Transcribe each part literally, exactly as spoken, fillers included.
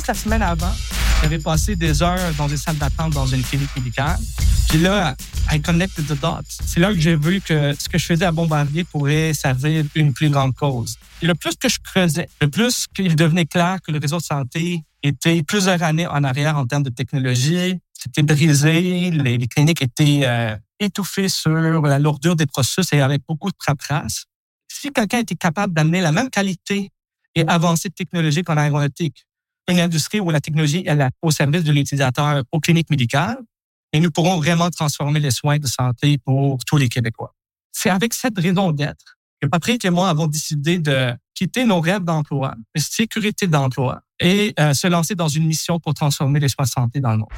juste la semaine avant, j'avais passé des heures dans des salles d'attente dans une clinique médicale. Puis là, I connected the dots. C'est là que j'ai vu que ce que je faisais à Bombardier pourrait servir une plus grande cause. Et le plus que je creusais, le plus qu'il devenait clair que le réseau de santé était plusieurs années en arrière en termes de technologie, c'était brisé, les, les cliniques étaient euh, étouffées sur la lourdeur des processus et avec beaucoup de paperasse. Si quelqu'un était capable d'amener la même qualité et avancée technologique en aéronautique, une industrie où la technologie est au service de l'utilisateur aux cliniques médicales, et nous pourrons vraiment transformer les soins de santé pour tous les Québécois. C'est avec cette raison d'être que Patrick et moi avons décidé de quitter nos rêves d'emploi, de sécurité d'emploi, et euh, se lancer dans une mission pour transformer les soins de santé dans le monde.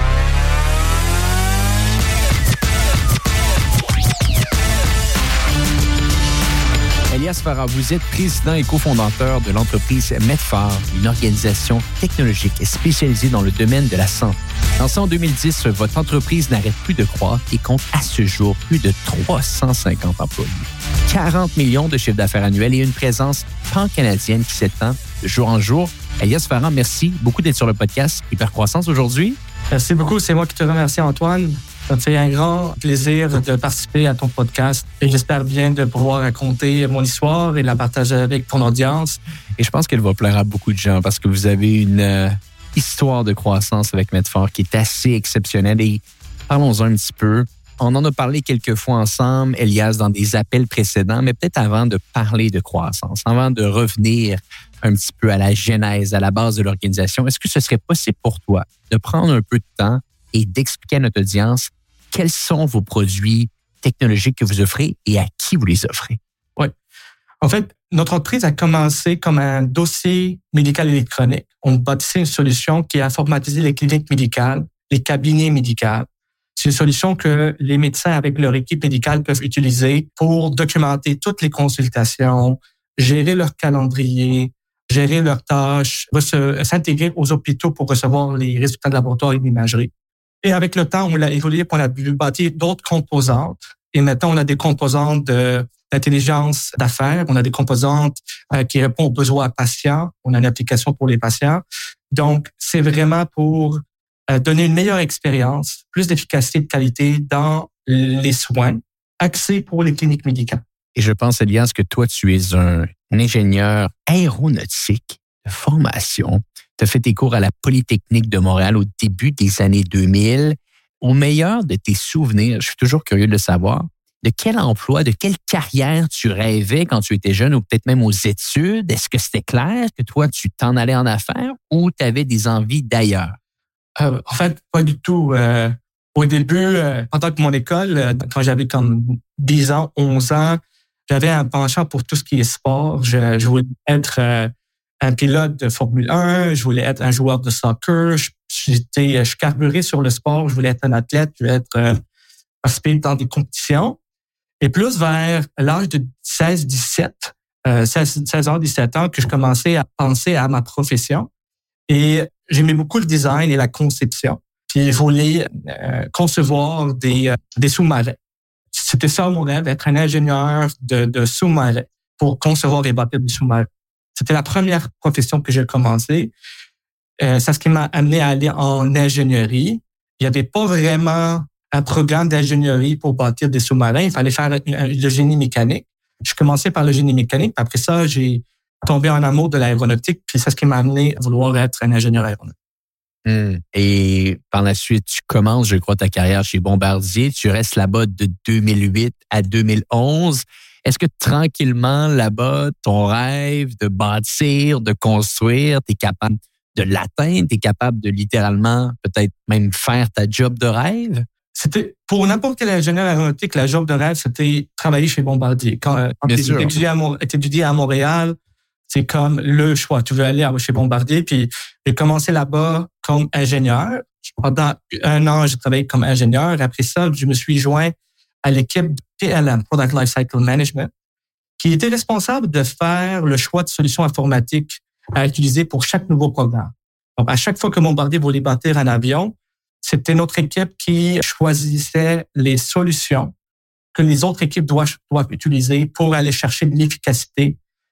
Elias Farah, vous êtes président et cofondateur de l'entreprise Medphar, une organisation technologique spécialisée dans le domaine de la santé. Lancée en deux mille dix, votre entreprise n'arrête plus de croître et compte à ce jour plus de trois cent cinquante employés, quarante millions de chiffre d'affaires annuel et une présence pan-canadienne qui s'étend de jour en jour. Elias Farah, merci beaucoup d'être sur le podcast Hypercroissance aujourd'hui. Merci beaucoup. C'est moi qui te remercie, Antoine. Ça me fait un grand plaisir de participer à ton podcast et j'espère bien de pouvoir raconter mon histoire et la partager avec ton audience. Et je pense qu'elle va plaire à beaucoup de gens parce que vous avez une euh, histoire de croissance avec Medphar qui est assez exceptionnelle. Et parlons-en un petit peu. On en a parlé quelques fois ensemble, Elias, dans des appels précédents, mais peut-être avant de parler de croissance, avant de revenir un petit peu à la genèse, à la base de l'organisation, est-ce que ce serait possible pour toi de prendre un peu de temps et d'expliquer à notre audience quels sont vos produits technologiques que vous offrez et à qui vous les offrez? Oui. En fait, notre entreprise a commencé comme un dossier médical électronique. On bâtissait une solution qui a informatisé les cliniques médicales, les cabinets médicaux. C'est une solution que les médecins avec leur équipe médicale peuvent utiliser pour documenter toutes les consultations, gérer leur calendrier, gérer leurs tâches, s'intégrer aux hôpitaux pour recevoir les résultats de laboratoire et d'imagerie. Et avec le temps, on l'a évolué pour la bâtir d'autres composantes. Et maintenant, on a des composantes de, d'intelligence d'affaires. On a des composantes euh, qui répondent aux besoins patients. On a une application pour les patients. Donc, c'est vraiment pour euh, donner une meilleure expérience, plus d'efficacité et de qualité dans les soins, axés pour les cliniques médicales. Et je pense, Elias, que toi, tu es un, un ingénieur aéronautique de formation. Tu as fait tes cours à la Polytechnique de Montréal au début des années deux mille. Au meilleur de tes souvenirs, je suis toujours curieux de le savoir, de quel emploi, de quelle carrière tu rêvais quand tu étais jeune ou peut-être même aux études? Est-ce que c'était clair que toi, tu t'en allais en affaires ou tu avais des envies d'ailleurs? Euh, en fait, pas du tout. Euh, au début, euh, pendant que mon école, euh, quand j'avais comme dix ans, onze ans, j'avais un penchant pour tout ce qui est sport. Je, je voulais être euh, un pilote de Formule un, je voulais être un joueur de soccer, je, j'étais, je carburais sur le sport, je voulais être un athlète, je voulais être euh, participer dans des compétitions. Et plus vers l'âge de seize dix-sept, euh, seize ans, dix-sept ans, que je commençais à penser à ma profession. Et j'aimais beaucoup le design et la conception. Puis je voulais euh, concevoir des, euh, des sous-marins. C'était ça mon rêve, être un ingénieur de, de sous-marins pour concevoir et bâtir des sous-marins. C'était la première profession que j'ai commencé. Euh, c'est ce qui m'a amené à aller en ingénierie. Il n'y avait pas vraiment un programme d'ingénierie pour bâtir des sous-marins. Il fallait faire le génie mécanique. Je commençais par le génie mécanique. Après ça, j'ai tombé en amour de l'aéronautique. Puis c'est ce qui m'a amené à vouloir être un ingénieur aéronautique. Mmh. Et par la suite, tu commences, je crois, ta carrière chez Bombardier. Tu restes là-bas de deux mille huit à deux mille onze. Est-ce que tranquillement, là-bas, ton rêve de bâtir, de construire, tu es capable de l'atteindre? Tu es capable de littéralement peut-être même faire ta job de rêve? C'était, pour n'importe quel ingénieur aéronautique, la job de rêve, c'était travailler chez Bombardier. Quand, quand tu étudies à, étudié à Montréal, c'est comme le choix. Tu veux aller chez Bombardier, puis j'ai commencé là-bas comme ingénieur. Pendant un an, j'ai travaillé comme ingénieur. Après ça, je me suis joint à l'équipe de P L M, Product Lifecycle Management, qui était responsable de faire le choix de solutions informatiques à utiliser pour chaque nouveau programme. Donc, à chaque fois que Bombardier voulait bâtir un avion, c'était notre équipe qui choisissait les solutions que les autres équipes doivent, doivent utiliser pour aller chercher de l'efficacité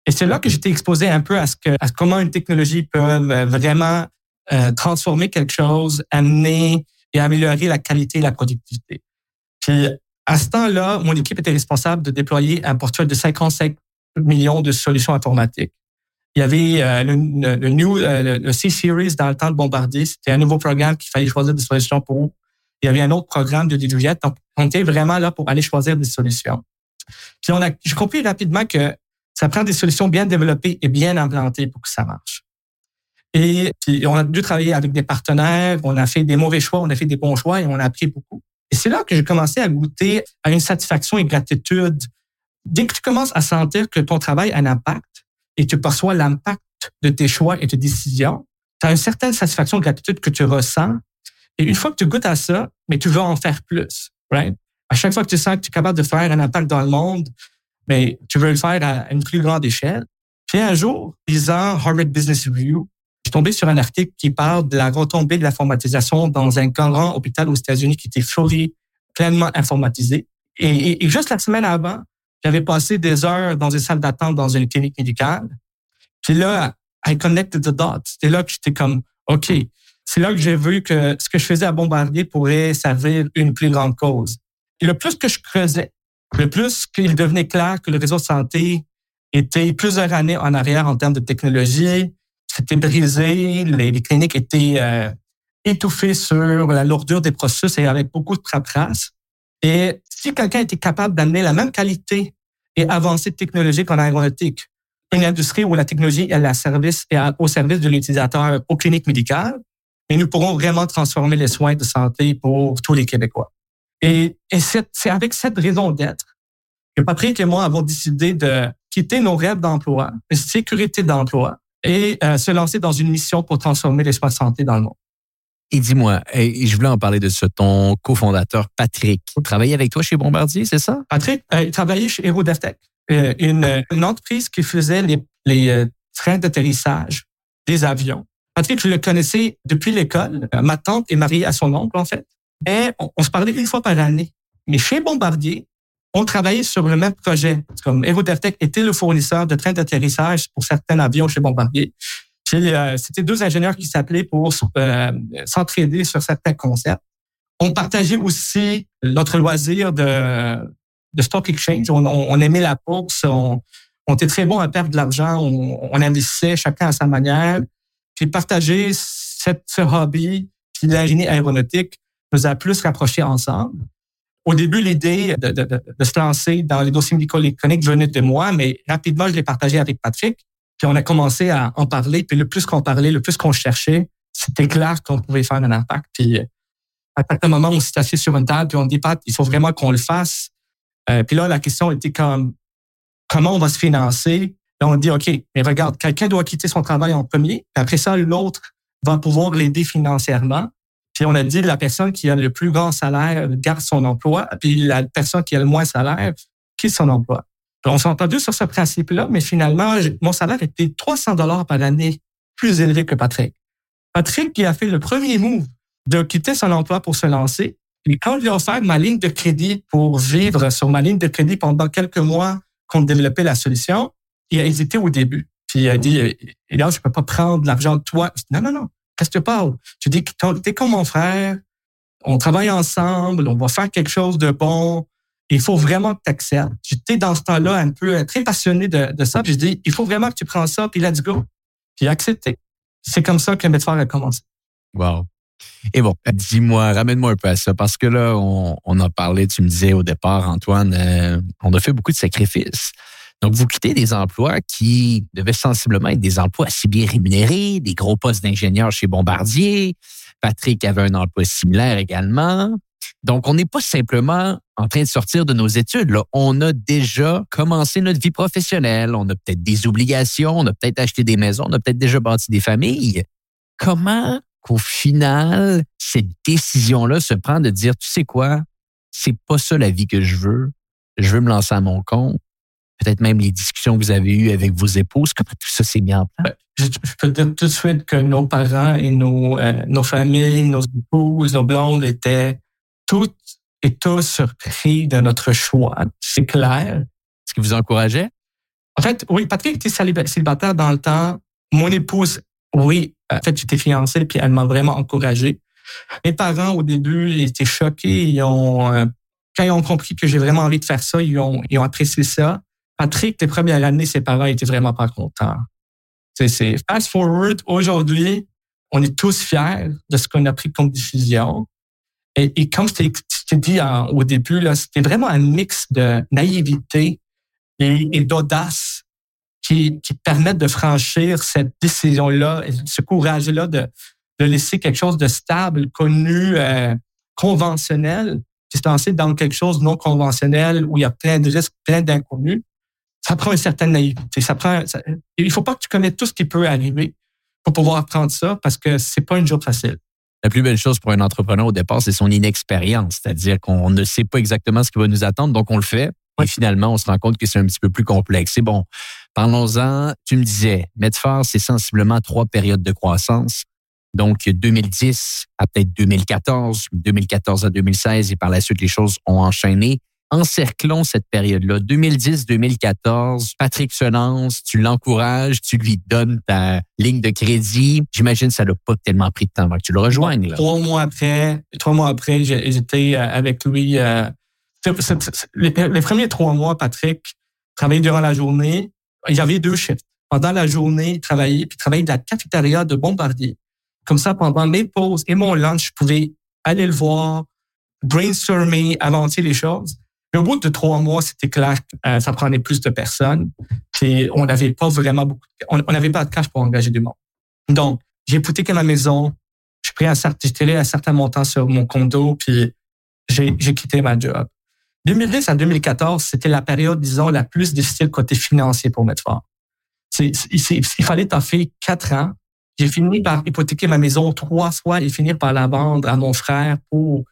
Et c'est là que j'étais exposé un peu à ce que, à comment une technologie peut vraiment euh, transformer quelque chose, amener et améliorer la qualité et la productivité. Puis, à ce temps-là, mon équipe était responsable de déployer un portefeuille de cinquante-cinq millions de solutions informatiques. Il y avait euh, le, le, le, new, euh, le, le C-Series dans le temps de Bombardier. C'était un nouveau programme qu'il fallait choisir des solutions pour. Il y avait un autre programme de Digijet. Donc, on était vraiment là pour aller choisir des solutions. Puis, on a, j'ai compris rapidement que ça prend des solutions bien développées et bien implantées pour que ça marche. Et puis, on a dû travailler avec des partenaires. On a fait des mauvais choix, on a fait des bons choix et on a appris beaucoup. Et c'est là que j'ai commencé à goûter à une satisfaction et gratitude. Dès que tu commences à sentir que ton travail a un impact et tu perçois l'impact de tes choix et tes décisions, tu as une certaine satisfaction et gratitude que tu ressens. Et une fois que tu goûtes à ça, mais tu veux en faire plus, right? À chaque fois que tu sens que tu es capable de faire un impact dans le monde, mais tu veux le faire à une plus grande échelle. Puis un jour, lisant Harvard Business Review, je suis tombé sur un article qui parle de la retombée de l'informatisation dans un grand hôpital aux États-Unis qui était fully, pleinement informatisé. Et, et, et juste la semaine avant, j'avais passé des heures dans une salle d'attente dans une clinique médicale. Puis là, I connected the dots. C'était là que j'étais comme, OK, c'est là que j'ai vu que ce que je faisais à Bombardier pourrait servir une plus grande cause. Et le plus que je creusais, le plus qu'il devenait clair que le réseau de santé était plusieurs années en arrière en termes de technologie, c'était brisé, les, les cliniques étaient euh, étouffées sur la lourdeur des processus et avec beaucoup de paperasse. Et si quelqu'un était capable d'amener la même qualité et avancée technologique en aéronautique, une industrie où la technologie est à service et à, au service de l'utilisateur aux cliniques médicales, mais nous pourrons vraiment transformer les soins de santé pour tous les Québécois. Et, et c'est, c'est avec cette raison d'être que Patrick et moi avons décidé de quitter nos rêves d'emploi, de sécurité d'emploi, et euh, se lancer dans une mission pour transformer les soins de santé dans le monde. Et dis-moi, et je voulais en parler de ça, ton cofondateur Patrick, il travaillait avec toi chez Bombardier, c'est ça? Patrick, euh, il travaillait chez Aerodeftek, euh, une, une entreprise qui faisait les, les euh, trains d'atterrissage des avions. Patrick, je le connaissais depuis l'école. Ma tante est mariée à son oncle, en fait. Et on, on se parlait une fois par année. Mais chez Bombardier, on travaillait sur le même projet. Comme Aerodeftek était le fournisseur de trains d'atterrissage pour certains avions chez Bombardier. Puis, euh, c'était deux ingénieurs qui s'appelaient pour euh, s'entraider sur certains concepts. On partageait aussi notre loisir de, de stock exchange. On, on, on aimait la bourse. On, on était très bon à perdre de l'argent. On, on investissait chacun à sa manière. Puis partager cette, ce hobby, puis l'ingénierie aéronautique nous a plus rapprochés ensemble. Au début, l'idée de, de, de, de se lancer dans les dossiers médico-électroniques venait de moi, mais rapidement, je l'ai partagé avec Patrick. Puis on a commencé à en parler. Puis le plus qu'on parlait, le plus qu'on cherchait, c'était clair qu'on pouvait faire un impact. Puis à un moment, on s'est assis sur une table, puis on dit, Pat, il faut vraiment qu'on le fasse. Euh, puis là, la question était comme, comment on va se financer? Là, on dit, OK, mais regarde, quelqu'un doit quitter son travail en premier. Puis après ça, l'autre va pouvoir l'aider financièrement. Puis on a dit, la personne qui a le plus grand salaire garde son emploi, puis la personne qui a le moins salaire quitte son emploi. Puis on s'est entendu sur ce principe-là, mais finalement, mon salaire était trois cents dollars par année plus élevé que Patrick. Patrick qui a fait le premier move de quitter son emploi pour se lancer. Puis quand je lui ai offert ma ligne de crédit pour vivre sur ma ligne de crédit pendant quelques mois qu'on développait la solution, il a hésité au début. Puis il a dit, et là, je peux pas prendre l'argent de toi. Je dis, non, non, non. Qu'est-ce que tu parles? Je dis, t'es comme mon frère. On travaille ensemble. On va faire quelque chose de bon. Il faut vraiment que tu acceptes. J'étais dans ce temps-là un peu très passionné de, de ça. Puis je dis, il faut vraiment que tu prends ça. Puis let's go. Puis accepté. C'est comme ça que Medfort a commencé. Wow. Et bon, dis-moi, ramène-moi un peu à ça, parce que là, on, on en parlait, tu me disais au départ, Antoine, euh, on a fait beaucoup de sacrifices. Donc, vous quittez des emplois qui devaient sensiblement être des emplois assez bien rémunérés, des gros postes d'ingénieur chez Bombardier. Patrick avait un emploi similaire également. Donc, on n'est pas simplement en train de sortir de nos études. Là. On a déjà commencé notre vie professionnelle. On a peut-être des obligations, on a peut-être acheté des maisons, on a peut-être déjà bâti des familles. Comment qu'au final, cette décision-là se prend de dire, tu sais quoi, c'est pas ça la vie que je veux. Je veux me lancer à mon compte. Peut-être même les discussions que vous avez eues avec vos épouses. Comment tout ça s'est mis en place? Je, je peux dire tout de suite que nos parents et nos, euh, nos familles, nos épouses, nos blondes étaient toutes et tous surpris de notre choix. C'est clair. Est-ce qu'ils vous encourageaient? En fait, oui, Patrick était célibataire dans le temps. Mon épouse, oui, en fait, j'étais fiancé, puis elle m'a vraiment encouragé. Mes parents, au début, ils étaient choqués. Ils ont, euh, quand ils ont compris que j'ai vraiment envie de faire ça, ils ont, ils ont apprécié ça. Patrick, les premières années, ses parents étaient vraiment pas contents. C'est, c'est fast forward, aujourd'hui, on est tous fiers de ce qu'on a pris comme décision. Et, et comme je t'ai, je t'ai dit en, au début, là, c'était vraiment un mix de naïveté et, et d'audace qui, qui permettent de franchir cette décision-là, et ce courage-là de, de laisser quelque chose de stable, connu, euh, conventionnel, puis se lancer dans quelque chose de non conventionnel où il y a plein de risques, plein d'inconnus. Ça prend une certaine naïveté. Ça prend, ça, il faut pas que tu connaisses tout ce qui peut arriver pour pouvoir apprendre ça parce que c'est pas une job facile. La plus belle chose pour un entrepreneur au départ, c'est son inexpérience. C'est-à-dire qu'on ne sait pas exactement ce qui va nous attendre, donc on le fait. Et finalement, on se rend compte que c'est un petit peu plus complexe. C'est bon. Parlons-en. Tu me disais, Medfort, c'est sensiblement trois périodes de croissance. Donc, deux mille dix à peut-être deux mille quatorze, deux mille quatorze à deux mille seize, et par la suite, les choses ont enchaîné. Encerclons cette période-là. deux mille dix deux mille quatorze, Patrick se lance, tu l'encourages, tu lui donnes ta ligne de crédit. J'imagine que ça n'a pas tellement pris de temps avant que tu le rejoignes. Là. Trois mois après, trois mois après, j'étais avec lui. Euh, les, les premiers trois mois, Patrick travaillait durant la journée. Il y avait deux shifts. Pendant la journée, il travaillait, puis il travaillait dans la cafétéria de Bombardier. Comme ça, pendant mes pauses et mon lunch, je pouvais aller le voir, brainstormer, avancer les choses. Mais au bout de trois mois, c'était clair que euh, ça prenait plus de personnes. Puis on n'avait pas vraiment beaucoup, on n'avait pas de cash pour engager du monde. Donc, j'ai hypothéqué ma maison, j'ai pris un certain, j'ai tiré un certain montant sur mon condo, puis j'ai, j'ai quitté ma job. deux mille dix à deux mille quatorze, c'était la période, disons, la plus difficile côté financier pour Medfort. C'est, c'est, il fallait taffer quatre ans. J'ai fini par hypothéquer ma maison trois fois et finir par la vendre à mon frère pour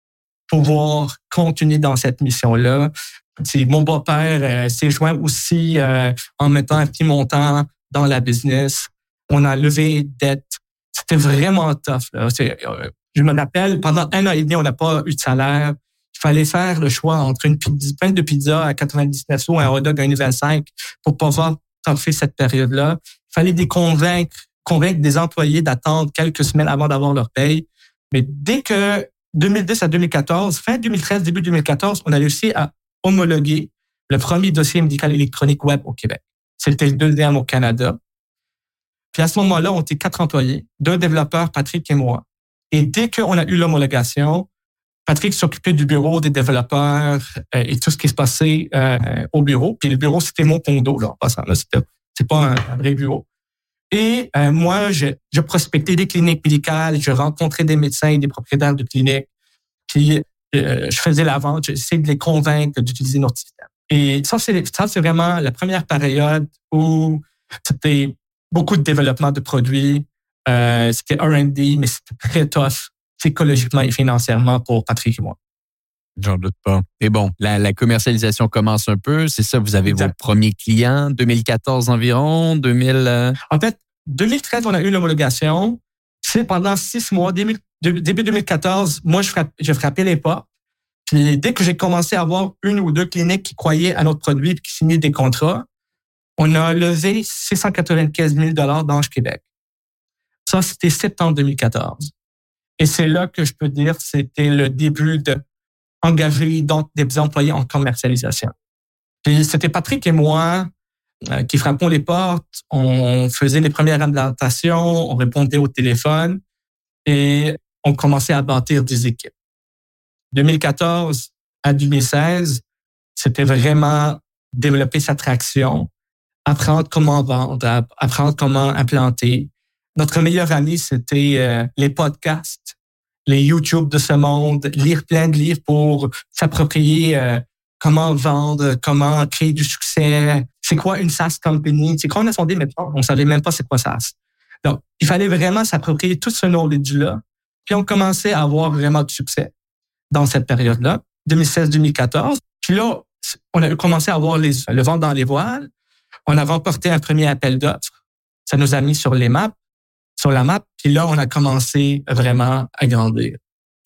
pouvoir continuer dans cette mission-là. C'est, mon beau-père euh, s'est joint aussi euh, en mettant un petit montant dans la business. On a levé dette. C'était vraiment tough. Là. C'est, euh, je me rappelle, pendant un an et demi, on n'a pas eu de salaire. Il fallait faire le choix entre une pinte de pizza à quatre-vingt-dix-neuf sous et un hot dog à un euro vingt-cinq pour pouvoir toffer cette période-là. Il fallait les convaincre, convaincre des employés d'attendre quelques semaines avant d'avoir leur paye. Mais dès que deux mille dix à deux mille quatorze, fin deux mille treize, début deux mille quatorze, on a réussi à homologuer le premier dossier médical électronique web au Québec. C'était le deuxième au Canada. Puis à ce moment-là, on était quatre employés, deux développeurs, Patrick et moi. Et dès qu'on a eu l'homologation, Patrick s'occupait du bureau des développeurs euh, et tout ce qui se passait euh, au bureau. Puis le bureau, c'était mon condo, là, en passant. Là, c'était, c'est pas un, un vrai bureau. Et euh, moi, je, je prospectais des cliniques médicales, je rencontrais des médecins et des propriétaires de cliniques. Puis euh, je faisais la vente, j'essayais de les convaincre d'utiliser notre système. Et ça, c'est, ça, c'est vraiment la première période où c'était beaucoup de développement de produits. Euh, c'était R and D, mais c'était très tough psychologiquement et financièrement pour Patrick et moi. J'en doute pas. Et bon, la, la commercialisation commence un peu. C'est ça, vous avez exact. Vos premiers clients, deux mille quatorze environ, deux mille... Euh... En fait, deux mille treize, on a eu l'homologation. C'est pendant six mois, début, début deux mille quatorze, moi, je frappais, je frappais les portes. Puis dès que j'ai commencé à avoir une ou deux cliniques qui croyaient à notre produit et qui signaient des contrats, on a levé six cent quatre-vingt-quinze mille dollars d'Ange Québec. Ça, c'était septembre deux mille quatorze. Et c'est là que je peux dire que c'était le début de engager donc des employés en commercialisation. Puis c'était Patrick et moi euh, qui frappons les portes, on faisait les premières implantations, on répondait au téléphone et on commençait à bâtir des équipes. deux mille quatorze à deux mille seize, c'était vraiment développer sa traction, apprendre comment vendre, apprendre comment implanter. Notre meilleure année, c'était euh, les podcasts, les YouTube de ce monde, lire plein de livres pour s'approprier euh, comment vendre, comment créer du succès. C'est quoi une SaaS company? C'est quoi on a fondé maintenant? On savait même pas c'est quoi SaaS. Donc, il fallait vraiment s'approprier tout ce knowledge-là. Puis on commençait à avoir vraiment du succès dans cette période-là, deux mille seize deux mille quatorze. Puis là, on a commencé à avoir les, le vent dans les voiles. On a remporté un premier appel d'offres. Ça nous a mis sur les maps. sur la map. Puis là, on a commencé vraiment à grandir.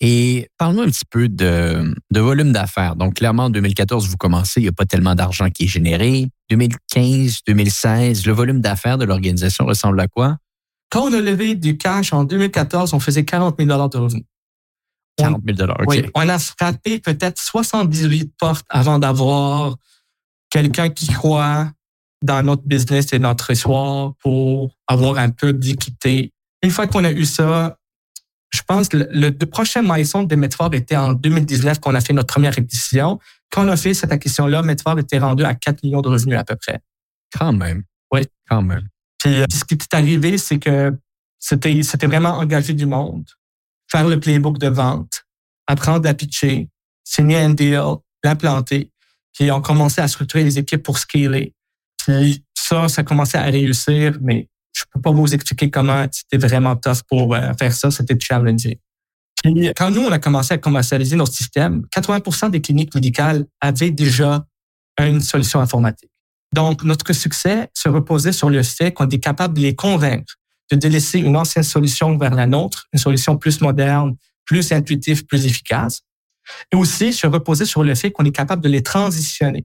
Et parle-nous un petit peu de, de volume d'affaires. Donc, clairement, en deux mille quatorze, vous commencez, il n'y a pas tellement d'argent qui est généré. deux mille quinze, deux mille seize, le volume d'affaires de l'organisation ressemble à quoi? Quand on a levé du cash en deux mille quatorze, on faisait quarante mille dollars de revenus. quarante mille dollars, OK. Oui, on a frappé peut-être soixante-dix-huit portes avant d'avoir quelqu'un qui croit dans notre business et notre histoire pour avoir un peu d'équité. Une fois qu'on a eu ça, je pense que le, le prochain milestone de Medford était en deux mille dix-neuf qu'on a fait notre première acquisition. Quand on a fait cette acquisition-là, Medford était rendu à quatre millions de revenus à peu près. Quand même. Oui. Quand même. Puis, ce qui est arrivé, c'est que c'était, c'était vraiment engager du monde, faire le playbook de vente, apprendre à pitcher, signer un deal, l'implanter. Puis, on commençait à structurer les équipes pour scaler. Puis, ça, ça commençait à réussir, mais je peux pas vous expliquer comment c'était vraiment tough pour euh, faire ça. C'était challenging. Puis, quand nous, on a commencé à commercialiser nos systèmes, quatre-vingts pour cent des cliniques médicales avaient déjà une solution informatique. Donc, notre succès se reposait sur le fait qu'on est capable de les convaincre de délaisser une ancienne solution vers la nôtre, une solution plus moderne, plus intuitive, plus efficace. Et aussi, se reposait sur le fait qu'on est capable de les transitionner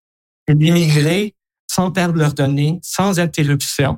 et d'immigrer sans perdre leurs données, sans interruption,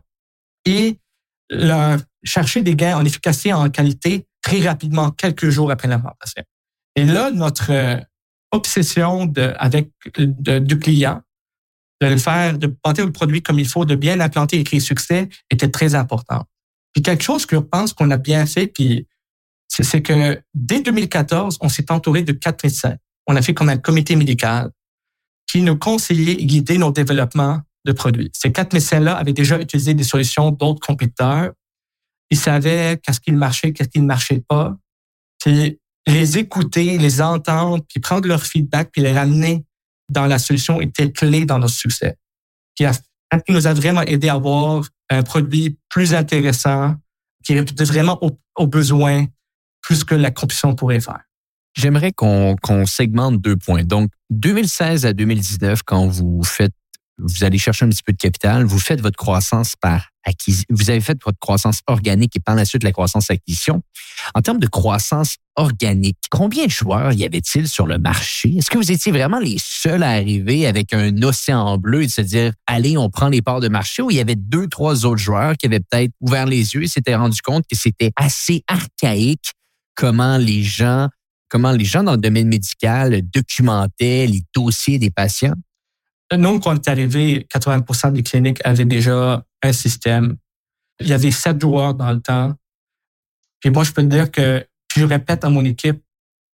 et leur chercher des gains en efficacité et en qualité très rapidement, quelques jours après l'implantation. Et là, notre euh, obsession de, avec de, du client, de le faire, de planter le produit comme il faut, de bien l'implanter et créer succès, était très important. Puis quelque chose que je pense qu'on a bien fait, puis c'est, c'est que dès deux mille quatorze, on s'est entouré de quatre médecins. On a fait comme un comité médical qui nous conseillait et guidait nos développements de produits. Ces quatre médecins-là avaient déjà utilisé des solutions d'autres compétiteurs. Ils savaient qu'est-ce qui marchait, qu'est-ce qui ne marchait pas. Puis les écouter, les entendre, puis prendre leur feedback, puis les ramener dans la solution était clé dans notre succès. Qui, a, qui nous a vraiment aidé à avoir un produit plus intéressant, qui répondait vraiment aux, aux besoins plus que la compétition pourrait faire. J'aimerais qu'on, qu'on segmente deux points. Donc, deux mille seize à deux mille dix-neuf, quand vous faites, vous allez chercher un petit peu de capital, vous faites votre croissance par acquisition, vous avez fait votre croissance organique et par la suite la croissance acquisition. En termes de croissance organique, combien de joueurs y avait-il sur le marché? Est-ce que vous étiez vraiment les seuls à arriver avec un océan bleu et de se dire, allez, on prend les parts de marché, ou il y avait deux, trois autres joueurs qui avaient peut-être ouvert les yeux et s'étaient rendus compte que c'était assez archaïque comment les gens comment les gens dans le domaine médical documentaient les dossiers des patients? Nous, quand on est arrivé, quatre-vingts pour cent des cliniques avaient déjà un système. Il y avait sept joueurs dans le temps. Puis moi, je peux te dire que, puis je répète à mon équipe,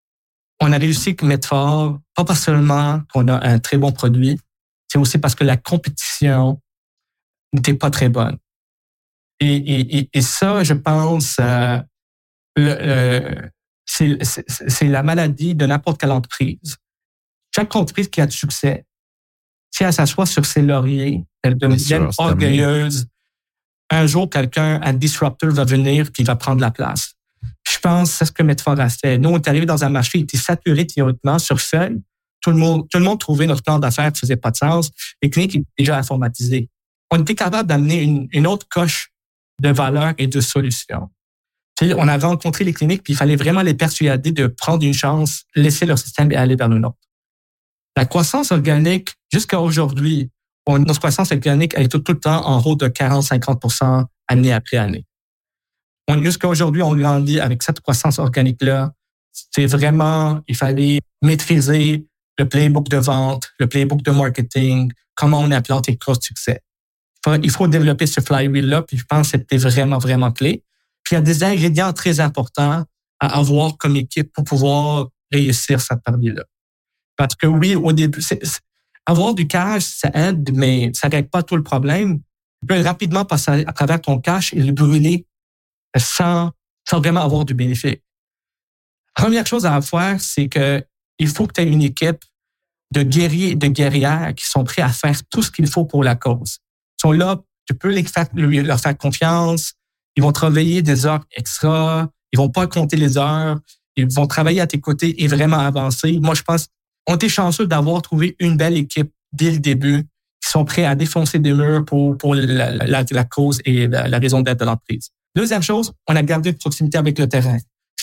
on a réussi à mettre fort, pas parce seulement qu'on a un très bon produit, c'est aussi parce que la compétition n'était pas très bonne. Et, et, et ça, je pense, euh, le, le, c'est, c'est, c'est la maladie de n'importe quelle entreprise. Chaque entreprise qui a du succès, si elle s'assoit sur ses lauriers, elle devient orgueilleuse. Un jour, quelqu'un, un disrupteur va venir puis il va prendre la place. Je pense que c'est ce que Medford a fait. Nous, on est arrivé dans un marché qui était saturé théoriquement sur feuille. Tout le monde, tout le monde trouvait notre plan d'affaires qui faisait pas de sens. Les cliniques étaient déjà informatisées. On était capable d'amener une, une autre coche de valeur et de solutions. Puis, on a rencontré les cliniques puis il fallait vraiment les persuader de prendre une chance, laisser leur système et aller vers le nôtre. La croissance organique, jusqu'à aujourd'hui, on, notre croissance organique, elle est tout, tout le temps en haut de quarante à cinquante pour cent année après année. On, jusqu'à aujourd'hui, on grandit avec cette croissance organique-là. C'est vraiment, il fallait maîtriser le playbook de vente, le playbook de marketing, comment on implante les causes de succès. Il faut développer ce flywheel-là, puis je pense que c'était vraiment, vraiment clé. Puis il y a des ingrédients très importants à avoir comme équipe pour pouvoir réussir cette partie-là. Parce que oui, au début, c'est, c'est, avoir du cash, ça aide, mais ça règle pas tout le problème. Tu peux rapidement passer à travers ton cash et le brûler sans, sans vraiment avoir du bénéfice. Première chose à faire, c'est que il faut que tu aies une équipe de guerriers et de guerrières qui sont prêts à faire tout ce qu'il faut pour la cause. Ils sont là, tu peux les faire, leur faire confiance, ils vont travailler des heures extra, ils vont pas compter les heures, ils vont travailler à tes côtés et vraiment avancer. Moi, je pense on était chanceux d'avoir trouvé une belle équipe dès le début qui sont prêts à défoncer des murs pour, pour la, la, la cause et la, la raison d'être de l'entreprise. Deuxième chose, on a gardé une proximité avec le terrain.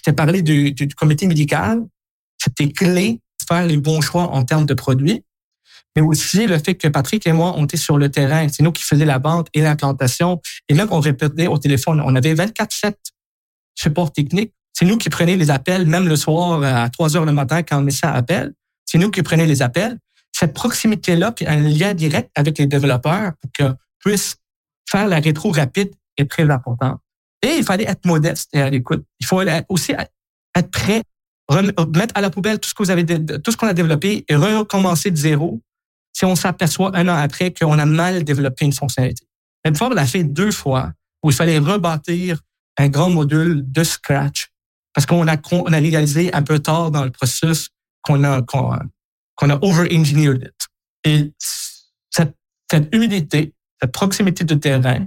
t'ai parlé du, du, du comité médical. C'était clé de faire les bons choix en termes de produits. Mais aussi le fait que Patrick et moi, on était sur le terrain. C'est nous qui faisions la vente et l'implantation. Et même on répétait au téléphone. On avait vingt-quatre sept support technique. C'est nous qui prenions les appels, même le soir à trois heures le matin quand le médecin appelle. C'est nous qui prenions les appels. Cette proximité-là, puis un lien direct avec les développeurs pour qu'ils puissent faire la rétro rapide est très important. Et il fallait être modeste et à l'écoute. Il faut aussi être prêt, mettre à la poubelle tout ce que vous avez, tout ce qu'on a développé et recommencer de zéro si on s'aperçoit un an après qu'on a mal développé une fonctionnalité. Medphore l'a fait deux fois où il fallait rebâtir un grand module de scratch parce qu'on a, on a réalisé un peu tard dans le processus qu'on a, qu'on, qu'on a over-engineered it. Et cette, cette humilité, cette proximité de terrain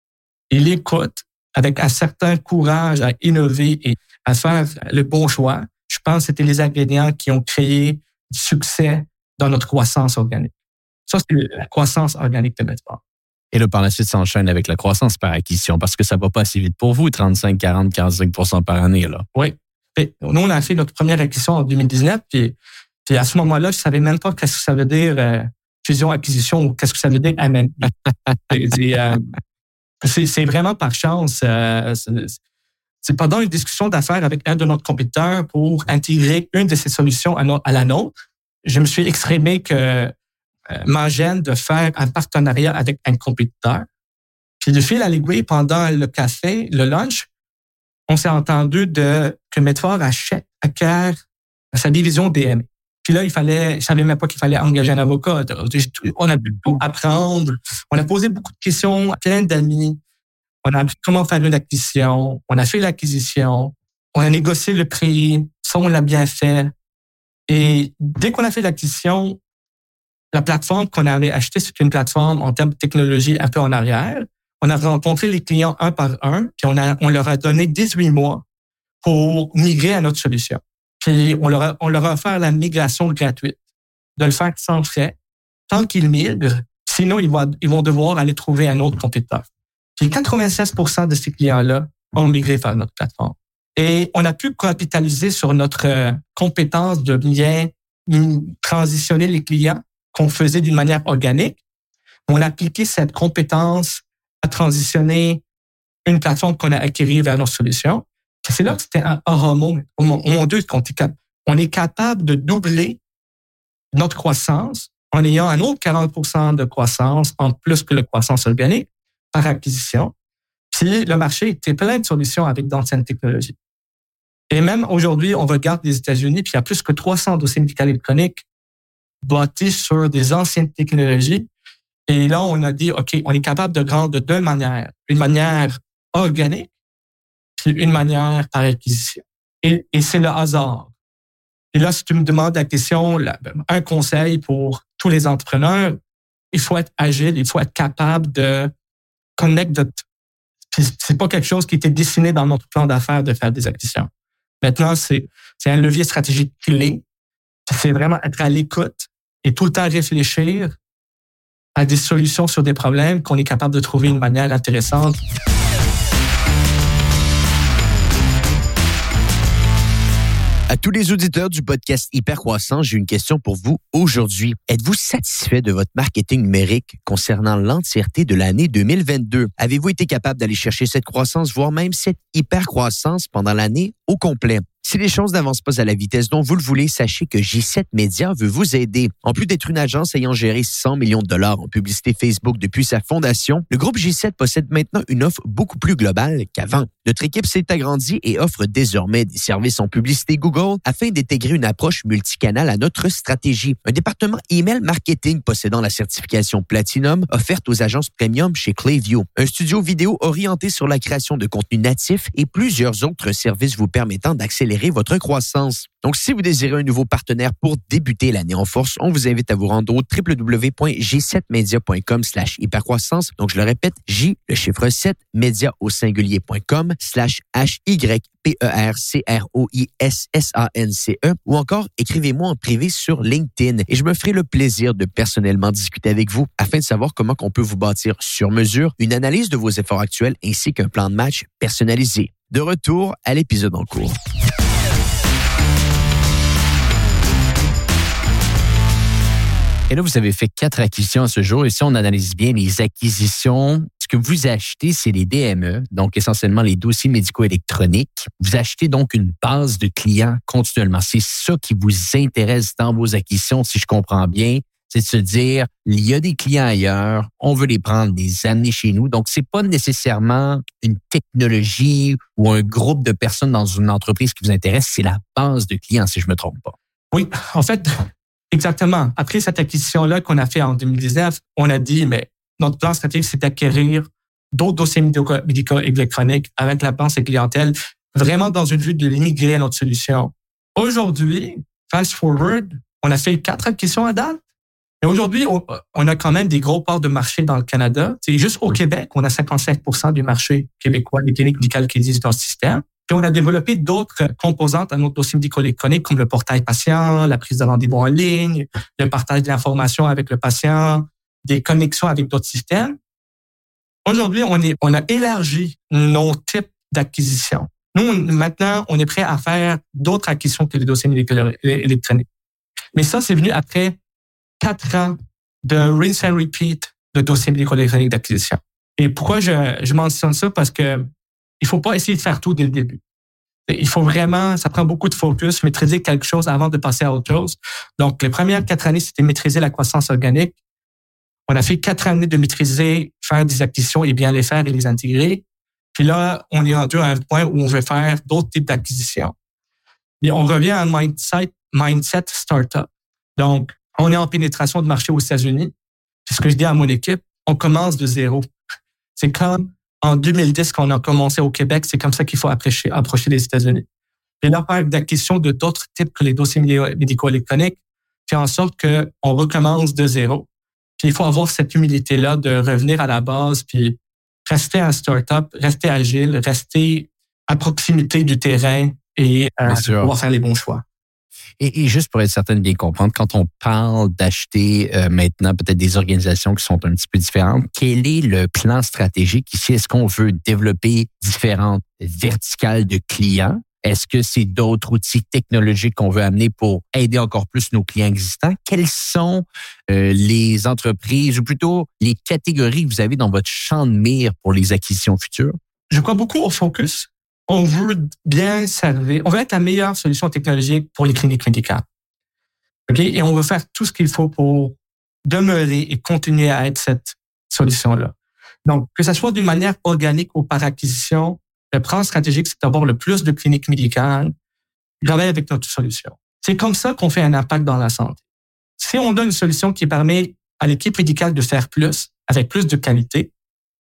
et l'écoute avec un certain courage à innover et à faire le bon choix, je pense que c'était les ingrédients qui ont créé du succès dans notre croissance organique. Ça, c'est la croissance organique de Medphore. Et là, par la suite, ça enchaîne avec la croissance par acquisition parce que ça va pas assez vite pour vous, trente-cinq, quarante, quarante-cinq pour cent par année, là. Oui. Et nous, on a fait notre première acquisition en deux mille dix-neuf, puis, puis à ce moment-là, je savais même pas qu'est-ce que ça veut dire euh, fusion-acquisition ou qu'est-ce que ça veut dire M and A. c'est, euh, c'est, c'est vraiment par chance. Euh, c'est, c'est pendant une discussion d'affaires avec un de nos compétiteurs pour intégrer une de ces solutions à, no- à la nôtre, je me suis exprimé que euh, m'engêne de faire un partenariat avec un compétiteur. Puis de fil à l'aiguille, pendant le café, le lunch, on s'est entendu de que Medphore achète, acquiert sa division D M. Puis là, il fallait, je savais même pas qu'il fallait engager un avocat. On a pu tout apprendre. On a posé beaucoup de questions à plein d'amis. On a appris comment faire une acquisition. On a fait l'acquisition. On a négocié le prix. Ça, on l'a bien fait. Et dès qu'on a fait l'acquisition, la plateforme qu'on avait achetée, c'est une plateforme en termes de technologie un peu en arrière. On a rencontré les clients un par un, puis on, a, on leur a donné dix-huit mois pour migrer à notre solution. Puis on leur a, on leur a offert la migration gratuite, de le faire sans frais, tant qu'ils migrent. Sinon, ils vont, ils vont devoir aller trouver un autre compétiteur. Puis quatre-vingt-seize pour cent de ces clients-là ont migré vers notre plateforme. Et on a pu capitaliser sur notre euh, compétence de bien transitionner les clients qu'on faisait d'une manière organique. On a appliqué cette compétence à transitionner une plateforme qu'on a acquérie vers notre solution. C'est là que c'était un aha moment. Au moment deux, on est capable de doubler notre croissance en ayant un autre quarante pour cent de croissance en plus que la croissance organique par acquisition. Puis le marché était plein de solutions avec d'anciennes technologies. Et même aujourd'hui, on regarde les États-Unis, puis il y a plus que trois cents dossiers médicaux électroniques bâtis sur des anciennes technologies. Et là, on a dit, OK, on est capable de grandir de deux manières. Une manière organique, puis une manière par acquisition. Et, et c'est le hasard. Et là, si tu me demandes la question, là, un conseil pour tous les entrepreneurs, il faut être agile, il faut être capable de connect. De, c'est pas quelque chose qui était dessiné dans notre plan d'affaires de faire des acquisitions. Maintenant, c'est, c'est un levier stratégique clé. C'est vraiment être à l'écoute et tout le temps réfléchir à des solutions sur des problèmes qu'on est capable de trouver une manière intéressante. À tous les auditeurs du podcast Hypercroissance, j'ai une question pour vous aujourd'hui. Êtes-vous satisfait de votre marketing numérique concernant l'entièreté de l'année deux mille vingt-deux? Avez-vous été capable d'aller chercher cette croissance, voire même cette hypercroissance pendant l'année au complet? Si les choses n'avancent pas à la vitesse dont vous le voulez, sachez que J sept Media veut vous aider. En plus d'être une agence ayant géré cent millions de dollars en publicité Facebook depuis sa fondation, le groupe J sept possède maintenant une offre beaucoup plus globale qu'avant. Notre équipe s'est agrandie et offre désormais des services en publicité Google afin d'intégrer une approche multicanale à notre stratégie. Un département email marketing possédant la certification Platinum offerte aux agences premium chez Clayview. Un studio vidéo orienté sur la création de contenu natif et plusieurs autres services vous permettant d'accélérer votre croissance. Donc, si vous désirez un nouveau partenaire pour débuter l'année en force, on vous invite à vous rendre au w w w point j sept media point com slash hypercroissance. Donc, je le répète, J, le chiffre sept, média au singulier point com slash H Y P E R C R O I S S A N C E ou encore écrivez-moi en privé sur LinkedIn et je me ferai le plaisir de personnellement discuter avec vous afin de savoir comment on peut vous bâtir sur mesure une analyse de vos efforts actuels ainsi qu'un plan de match personnalisé. De retour à l'épisode en cours. Et là, vous avez fait quatre acquisitions à ce jour. Et si on analyse bien les acquisitions, ce que vous achetez, c'est les D M E, donc essentiellement les dossiers médicaux électroniques. Vous achetez donc une base de clients continuellement. C'est ça qui vous intéresse dans vos acquisitions, si je comprends bien. C'est de se dire, il y a des clients ailleurs, on veut les prendre, les amener chez nous. Donc, c'est pas nécessairement une technologie ou un groupe de personnes dans une entreprise qui vous intéresse, c'est la base de clients, si je me trompe pas. Oui, en fait, exactement. Après cette acquisition-là qu'on a fait en deux mille dix-neuf, on a dit, mais notre plan stratégique, c'est d'acquérir d'autres dossiers médicaux électroniques avec la base de clientèle, vraiment dans une vue de l'immigrer à notre solution. Aujourd'hui, fast forward, on a fait quatre acquisitions à date. Et aujourd'hui, on a quand même des gros parts de marché dans le Canada. C'est juste au Québec, on a cinquante-cinq pour cent du marché québécois des cliniques médicales qui existent dans le système. Puis on a développé d'autres composantes à notre dossier médico-électronique, comme le portail patient, la prise de rendez-vous en ligne, le partage d'informations avec le patient, des connexions avec d'autres systèmes. Aujourd'hui, on est, on a élargi nos types d'acquisition. Nous, maintenant, on est prêt à faire d'autres acquisitions que les dossiers médico-électroniques. Mais ça, c'est venu après quatre ans de rinse and repeat de dossiers médico-électroniques d'acquisition. Et pourquoi je, je mentionne ça? Parce que il faut pas essayer de faire tout dès le début. Il faut vraiment, ça prend beaucoup de focus, maîtriser quelque chose avant de passer à autre chose. Donc, les premières quatre années, c'était maîtriser la croissance organique. On a fait quatre années de maîtriser, faire des acquisitions et bien les faire et les intégrer. Puis là, on est rendu à un point où on veut faire d'autres types d'acquisitions. Et on revient à un mindset, mindset startup. Donc, on est en pénétration de marché aux États-Unis. C'est ce que je dis à mon équipe. On commence de zéro. C'est comme en deux mille dix qu'on a commencé au Québec. C'est comme ça qu'il faut approcher, approcher les États-Unis. Et là, faire d'acquisition de d'autres types que les dossiers médicaux électroniques fait en sorte qu'on recommence de zéro. Puis il faut avoir cette humilité-là de revenir à la base, puis rester un start-up, rester agile, rester à proximité du terrain et euh, pouvoir faire les bons choix. Et, et juste pour être certain de bien comprendre, quand on parle d'acheter euh, maintenant peut-être des organisations qui sont un petit peu différentes, quel est le plan stratégique ici? Est-ce qu'on veut développer différentes verticales de clients? Est-ce que c'est d'autres outils technologiques qu'on veut amener pour aider encore plus nos clients existants? Quelles sont euh, les entreprises ou plutôt les catégories que vous avez dans votre champ de mire pour les acquisitions futures? Je crois beaucoup au focus. On veut bien servir, on veut être la meilleure solution technologique pour les cliniques médicales. Okay? Et on veut faire tout ce qu'il faut pour demeurer et continuer à être cette solution-là. Donc, que ce soit d'une manière organique ou par acquisition, le plan stratégique, c'est d'avoir le plus de cliniques médicales, travailler avec notre solution. C'est comme ça qu'on fait un impact dans la santé. Si on donne une solution qui permet à l'équipe médicale de faire plus, avec plus de qualité,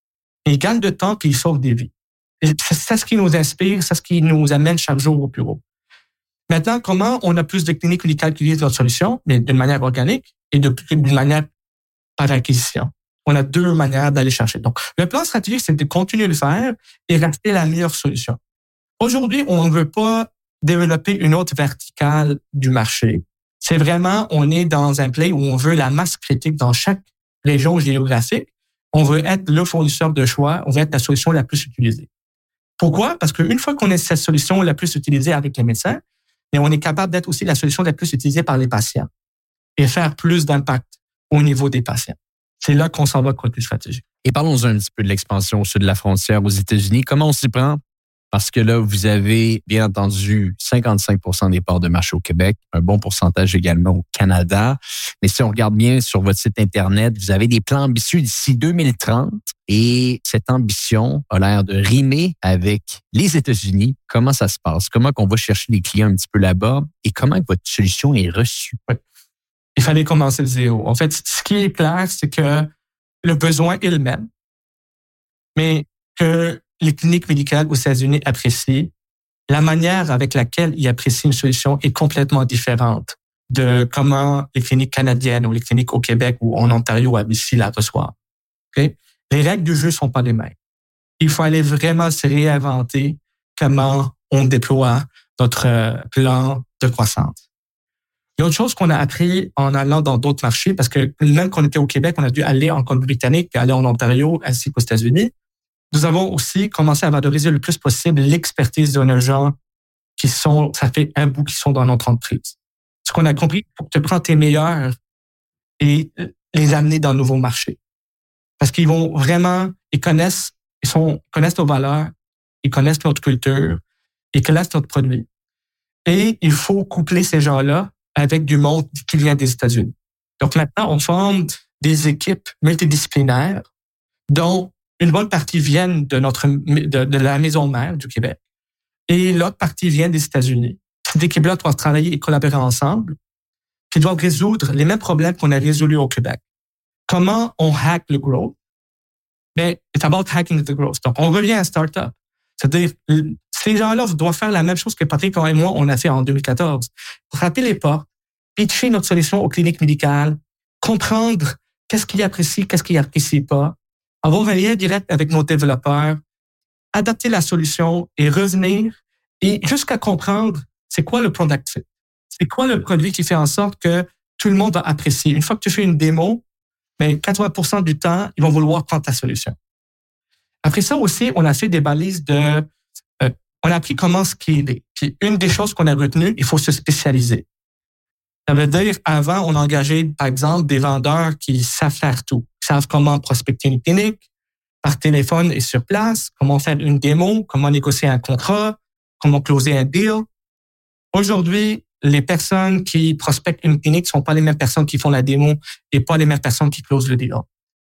il gagne de temps et il sauve des vies. C'est ce qui nous inspire, c'est ce qui nous amène chaque jour au bureau. Maintenant, comment on a plus de cliniques médicales qui utilisent notre solution, mais d'une manière organique et d'une manière par acquisition. On a deux manières d'aller chercher. Donc, le plan stratégique, c'est de continuer de le faire et rester la meilleure solution. Aujourd'hui, on ne veut pas développer une autre verticale du marché. C'est vraiment, on est dans un play où on veut la masse critique dans chaque région géographique. On veut être le fournisseur de choix, on veut être la solution la plus utilisée. Pourquoi? Parce qu'une fois qu'on est cette solution la plus utilisée avec les médecins, mais on est capable d'être aussi la solution la plus utilisée par les patients et faire plus d'impact au niveau des patients. C'est là qu'on s'en va côté stratégique. Et parlons un petit peu de l'expansion au sud de la frontière aux États-Unis. Comment on s'y prend? Parce que là, vous avez bien entendu cinquante-cinq pour cent des parts de marché au Québec, un bon pourcentage également au Canada. Mais si on regarde bien sur votre site Internet, vous avez des plans ambitieux d'ici deux mille trente et cette ambition a l'air de rimer avec les États-Unis. Comment ça se passe? Comment qu'on va chercher les clients un petit peu là-bas et comment votre solution est reçue? Oui. Il fallait commencer de zéro. En fait, ce qui est clair, c'est que le besoin est le même, mais que les cliniques médicales aux États-Unis apprécient, la manière avec laquelle ils apprécient une solution est complètement différente de comment les cliniques canadiennes ou les cliniques au Québec ou en Ontario à B C la reçoivent. Okay? Les règles du jeu sont pas les mêmes. Il faut aller vraiment se réinventer comment on déploie notre plan de croissance. Il y a autre chose qu'on a appris en allant dans d'autres marchés, parce que même quand on était au Québec, on a dû aller en Colombie-Britannique, puis aller en Ontario ainsi qu'aux États-Unis. nous avons aussi commencé à valoriser le plus possible l'expertise de nos gens qui sont, ça fait un bout qui sont dans notre entreprise. Ce qu'on a compris, il faut que tu prends tes meilleurs et les amener dans de nouveaux marchés. Parce qu'ils vont vraiment, ils connaissent, ils sont, ils connaissent nos valeurs, ils connaissent notre culture, ils connaissent notre produit. Et il faut coupler ces gens-là avec du monde qui vient des États-Unis. Donc maintenant, on forme des équipes multidisciplinaires dont une bonne partie viennent de notre de, de la maison mère du Québec et l'autre partie vient des États-Unis. Ces équipes-là doivent travailler et collaborer ensemble, qui doivent résoudre les mêmes problèmes qu'on a résolus au Québec. Comment on hack le growth? Mais it's about hacking the growth. Donc, on revient à startup. C'est-à-dire, ces gens-là doivent faire la même chose que Patrick et moi, on a fait en deux mille quatorze. Frapper les portes, pitcher notre solution aux cliniques médicales, comprendre qu'est-ce qu'ils apprécient, qu'est-ce qu'ils n'apprécient pas, avoir un lien direct avec nos développeurs, adapter la solution et revenir et jusqu'à comprendre c'est quoi le product fit. C'est quoi le produit qui fait en sorte que tout le monde va apprécier. Une fois que tu fais une démo, mais quatre-vingts pour cent du temps, ils vont vouloir prendre ta solution. Après ça aussi, on a fait des balises de... Euh, on a appris comment scaler. Puis une des choses qu'on a retenues, il faut se spécialiser. Ça veut dire, avant, on engageait, par exemple, des vendeurs qui savent faire tout. Ils savent comment prospecter une clinique par téléphone et sur place, comment faire une démo, comment négocier un contrat, comment closer un deal. Aujourd'hui, les personnes qui prospectent une clinique sont pas les mêmes personnes qui font la démo et pas les mêmes personnes qui closent le deal.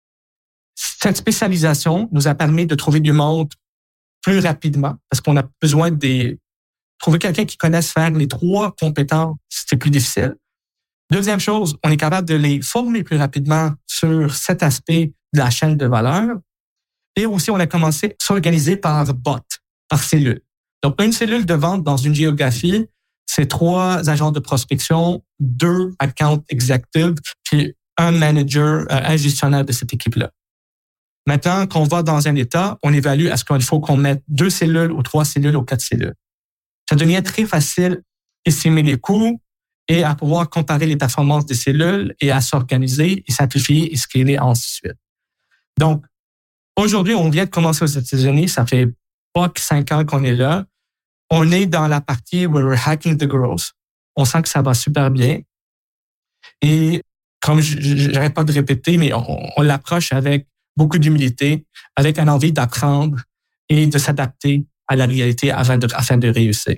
Cette spécialisation nous a permis de trouver du monde plus rapidement parce qu'on a besoin de trouver quelqu'un qui connaisse faire les trois compétences, c'est plus difficile. Deuxième chose, on est capable de les former plus rapidement sur cet aspect de la chaîne de valeur. Et aussi, on a commencé à s'organiser par bot, par cellule. Donc, une cellule de vente dans une géographie, c'est trois agents de prospection, deux account executives, puis un manager, un gestionnaire de cette équipe-là. Maintenant, quand on va dans un état, on évalue est-ce qu'il faut qu'on mette deux cellules ou trois cellules ou quatre cellules. Ça devient très facile d'estimer les coûts et à pouvoir comparer les performances des cellules et à s'organiser et simplifier et scaler ainsi de suite. Donc, aujourd'hui, on vient de commencer aux États-Unis. Ça fait pas que cinq ans qu'on est là. On est dans la partie where we're hacking the growth. On sent que ça va super bien. Et comme j'arrête pas de répéter, mais on, on l'approche avec beaucoup d'humilité, avec une envie d'apprendre et de s'adapter à la réalité afin de, afin de réussir.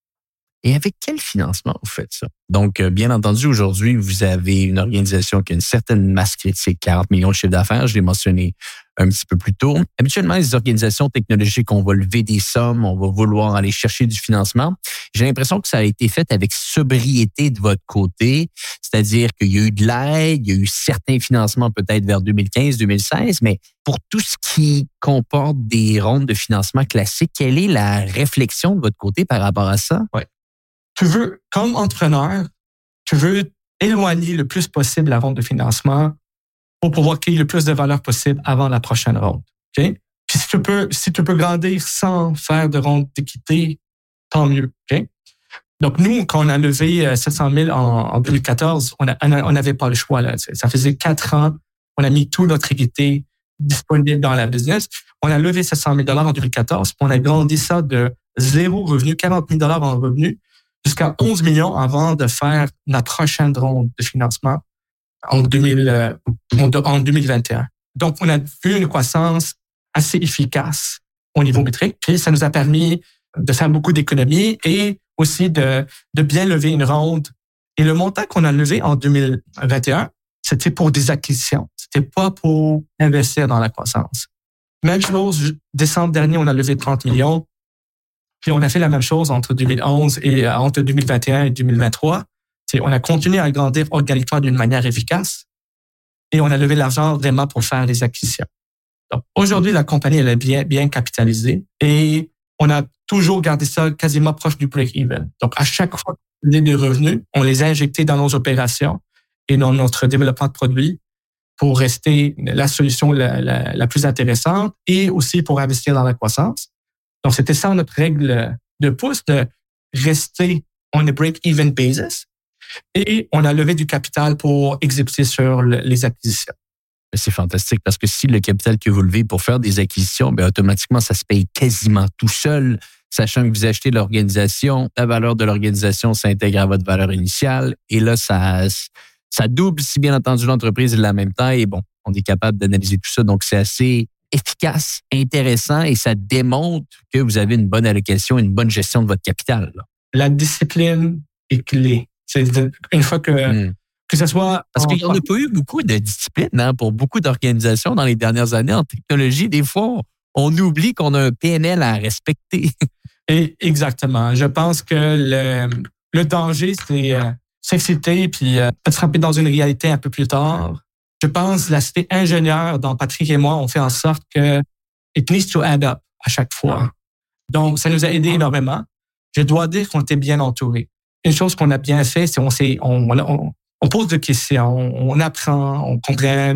Et avec quel financement vous faites ça? Donc, bien entendu, aujourd'hui, vous avez une organisation qui a une certaine masse critique, quarante millions de chiffre d'affaires, je l'ai mentionné un petit peu plus tôt. Habituellement, les organisations technologiques, on va lever des sommes, on va vouloir aller chercher du financement. J'ai l'impression que ça a été fait avec sobriété de votre côté, c'est-à-dire qu'il y a eu de l'aide, il y a eu certains financements peut-être vers deux mille quinze, deux mille seize, mais pour tout ce qui comporte des rondes de financement classiques, quelle est la réflexion de votre côté par rapport à ça? Ouais. Tu veux, comme entrepreneur, tu veux éloigner le plus possible la ronde de financement pour pouvoir créer le plus de valeur possible avant la prochaine ronde. Okay? Puis si tu peux, si tu peux grandir sans faire de ronde d'équité, tant mieux. Okay? Donc nous, quand on a levé sept cent mille en, en deux mille quatorze, on n'avait pas le choix. Là. Ça faisait quatre ans, on a mis toute notre équité disponible dans la business. On a levé sept cent mille dollars en deux mille quatorze, puis on a grandi ça de zéro revenu, quarante mille dollars en revenu, jusqu'à onze millions avant de faire la prochaine ronde de financement en, deux mille, euh, en deux mille vingt et un. Donc, on a vu une croissance assez efficace au niveau métrique, puis ça nous a permis de faire beaucoup d'économies et aussi de, de bien lever une ronde. Et le montant qu'on a levé en deux mille vingt et un, c'était pour des acquisitions. C'était pas pour investir dans la croissance. Même chose, décembre dernier, on a levé trente millions. Puis on a fait la même chose entre deux mille onze et euh, entre deux mille vingt et un et deux mille vingt-trois. C'est, on a continué à grandir organiquement d'une manière efficace et on a levé l'argent vraiment pour faire les acquisitions. Donc aujourd'hui, la compagnie elle est bien bien capitalisée et on a toujours gardé ça quasiment proche du break-even. Donc à chaque fois qu'on a des revenus, on les a injectés dans nos opérations et dans notre développement de produits pour rester la solution la, la, la plus intéressante et aussi pour investir dans la croissance. Donc, c'était ça notre règle de pouce, de rester on a break-even basis. Et on a levé du capital pour exécuter sur le, les acquisitions. Mais c'est fantastique parce que si le capital que vous levez pour faire des acquisitions, bien, automatiquement, ça se paye quasiment tout seul, sachant que vous achetez l'organisation, la valeur de l'organisation s'intègre à votre valeur initiale et là, ça, ça double si bien entendu l'entreprise est de la même taille et bon, on est capable d'analyser tout ça. Donc, c'est assez efficace, intéressant et ça démontre que vous avez une bonne allocation, une bonne gestion de votre capital. Là. La discipline est clé. C'est une fois que, mmh. que ce soit... Parce qu'il n'y en a pas eu beaucoup de discipline hein, pour beaucoup d'organisations dans les dernières années en technologie. Des fois, on oublie qu'on a un P N L à respecter. Et exactement. Je pense que le, le danger, c'est euh, s'exciter puis euh, se frapper dans une réalité un peu plus tard. Je pense que l'aspect ingénieur dont Patrick et moi, on fait en sorte que it needs to add up à chaque fois. Donc, ça nous a aidé énormément. Je dois dire qu'on était bien entouré. Une chose qu'on a bien fait, c'est on s'est, on, on, on pose des questions, on, on apprend, on comprend.